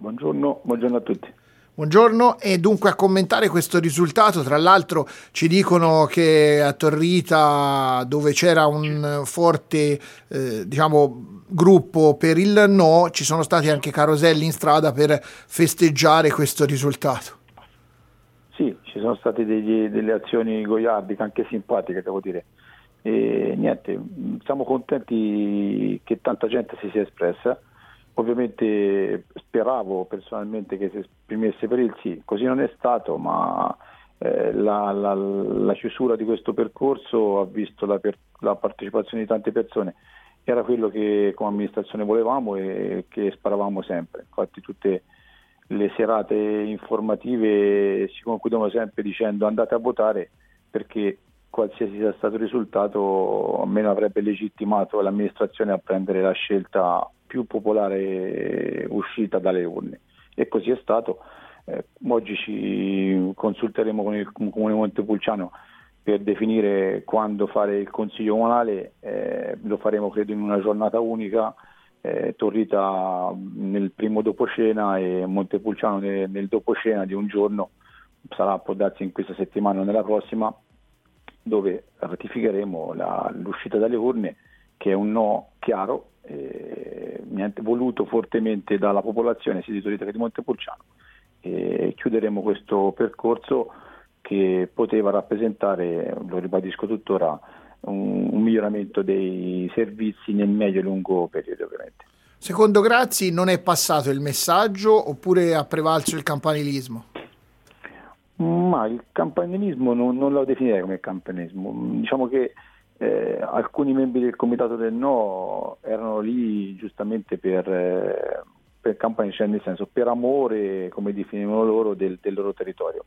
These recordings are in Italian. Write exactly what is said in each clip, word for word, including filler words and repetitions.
Buongiorno, buongiorno a tutti. Buongiorno, e dunque a commentare questo risultato, tra l'altro ci dicono che a Torrita, dove c'era un forte eh, diciamo gruppo per il no, ci sono stati anche caroselli in strada per festeggiare questo risultato. Sì, ci sono state degli, delle azioni goliardiche, anche simpatiche, devo dire. E niente, siamo contenti che tanta gente si sia espressa. Ovviamente speravo personalmente che si esprimesse per il sì, così non è stato, ma eh, la, la, la chiusura di questo percorso ha visto la, per, la partecipazione di tante persone. Era quello che come amministrazione volevamo e che speravamo sempre. Infatti tutte le serate informative si concludono sempre dicendo andate a votare, perché qualsiasi sia stato il risultato almeno avrebbe legittimato l'amministrazione a prendere la scelta più popolare uscita dalle urne, e così è stato. Eh, oggi ci consulteremo con il Comune Montepulciano per definire quando fare il consiglio comunale, eh, lo faremo credo in una giornata unica, eh, Torrita nel primo doposcena e Montepulciano nel, nel doposcena di un giorno, sarà può darsi in questa settimana o nella prossima, dove ratificheremo la, l'uscita dalle urne, che è un no chiaro, eh, voluto fortemente dalla popolazione sia di Torrita che di Montepulciano, e chiuderemo questo percorso che poteva rappresentare, lo ribadisco tuttora, un, un miglioramento dei servizi nel medio e lungo periodo, ovviamente. Secondo Grazzi non è passato il messaggio oppure ha prevalso il campanilismo? Ma il campanilismo non, non lo definirei come campanilismo. Diciamo che eh, alcuni membri del comitato del no erano lì giustamente per, eh, per campagna, cioè nel senso per amore, come definivano loro, del, del loro territorio.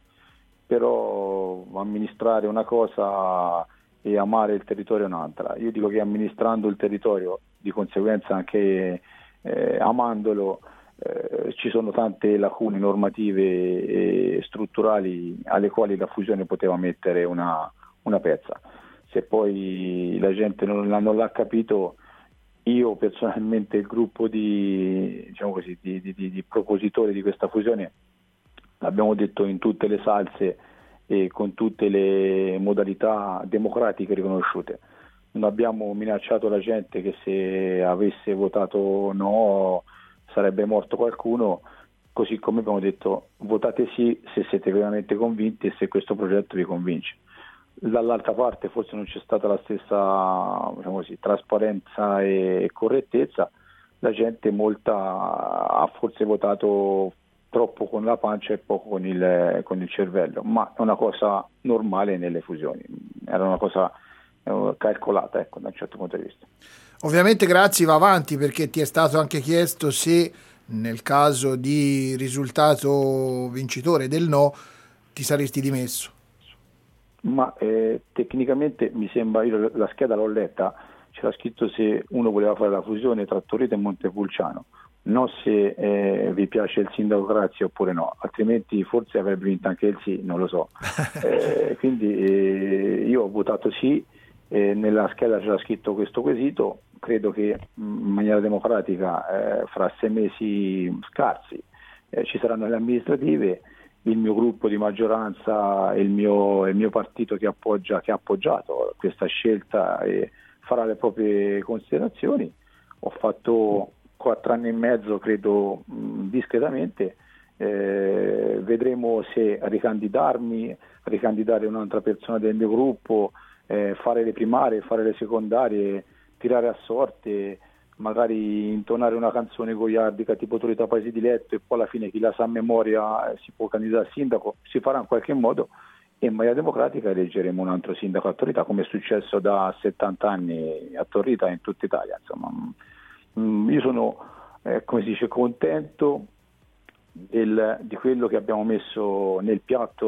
Però amministrare una cosa e amare il territorio è un'altra. Io dico che amministrando il territorio, di conseguenza anche eh, amandolo, Eh, ci sono tante lacune normative e strutturali alle quali la fusione poteva mettere una, una pezza. Se poi la gente non, non l'ha capito, io personalmente il gruppo di, diciamo così, di, di, di propositori di questa fusione l'abbiamo detto in tutte le salse e con tutte le modalità democratiche riconosciute. Non abbiamo minacciato la gente che se avesse votato no sarebbe morto qualcuno, così come abbiamo detto votate sì se siete veramente convinti e se questo progetto vi convince. Dall'altra parte forse non c'è stata la stessa, diciamo così, trasparenza e correttezza, la gente molta ha forse votato troppo con la pancia e poco con il, con il cervello, ma è una cosa normale nelle fusioni, era una cosa eh, calcolata, ecco, da un certo punto di vista. Ovviamente Grazzi va avanti perché ti è stato anche chiesto se nel caso di risultato vincitore del no ti saresti dimesso. Ma eh, tecnicamente mi sembra, io la scheda l'ho letta, c'era scritto se uno voleva fare la fusione tra Torrita e Montepulciano, non se eh, vi piace il sindaco Grazzi oppure no, altrimenti forse avrebbe vinto anche il sì, non lo so. eh, quindi eh, io ho votato sì, eh, nella scheda c'era scritto questo quesito, credo che in maniera democratica eh, fra sei mesi scarsi eh, ci saranno le amministrative, il mio gruppo di maggioranza e il mio, il mio partito che appoggia, che ha appoggiato questa scelta e farà le proprie considerazioni. Ho fatto quattro anni e mezzo, credo, mh, discretamente, eh, vedremo se ricandidarmi, ricandidare un'altra persona del mio gruppo, eh, fare le primarie, fare le secondarie, tirare a sorte, magari intonare una canzone goliardica tipo Torrita Paese di Letto e poi alla fine chi la sa a memoria si può candidare a sindaco, si farà in qualche modo e in maniera democratica eleggeremo un altro sindaco a Torrita, come è successo da settanta anni a Torrita e in tutta Italia. Insomma, io sono eh, come si dice, contento del, di quello che abbiamo messo nel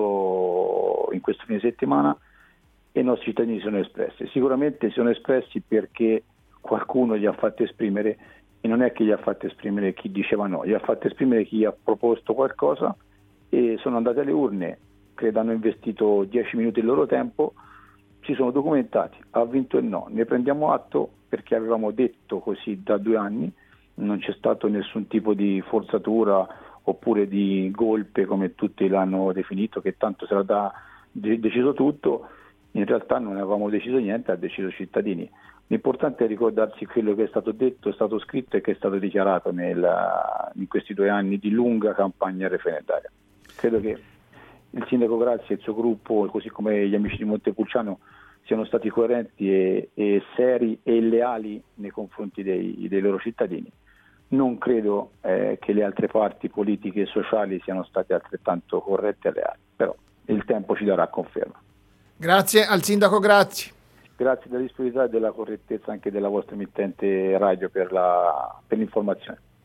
piatto in questo fine settimana e i nostri cittadini sono espressi. Sicuramente si sono espressi perché qualcuno gli ha fatto esprimere, e non è che gli ha fatto esprimere chi diceva no, gli ha fatto esprimere chi ha proposto qualcosa e sono andati alle urne, credo hanno investito dieci minuti del loro tempo, si sono documentati, ha vinto il no, ne prendiamo atto perché avevamo detto così da due anni, non c'è stato nessun tipo di forzatura oppure di golpe, come tutti l'hanno definito, che tanto sarà da de- deciso tutto. In realtà non avevamo deciso niente, ha deciso i cittadini. L'importante è ricordarsi quello che è stato detto, è stato scritto e che è stato dichiarato nel, in questi due anni di lunga campagna referendaria. Credo che il sindaco Grazia e il suo gruppo, così come gli amici di Montepulciano, siano stati coerenti e, e seri e leali nei confronti dei, dei loro cittadini. Non credo eh, che le altre parti politiche e sociali siano state altrettanto corrette e leali, però il tempo ci darà conferma. Grazie al sindaco Grazia. Grazie della disponibilità e della correttezza anche della vostra emittente radio per, la, per l'informazione.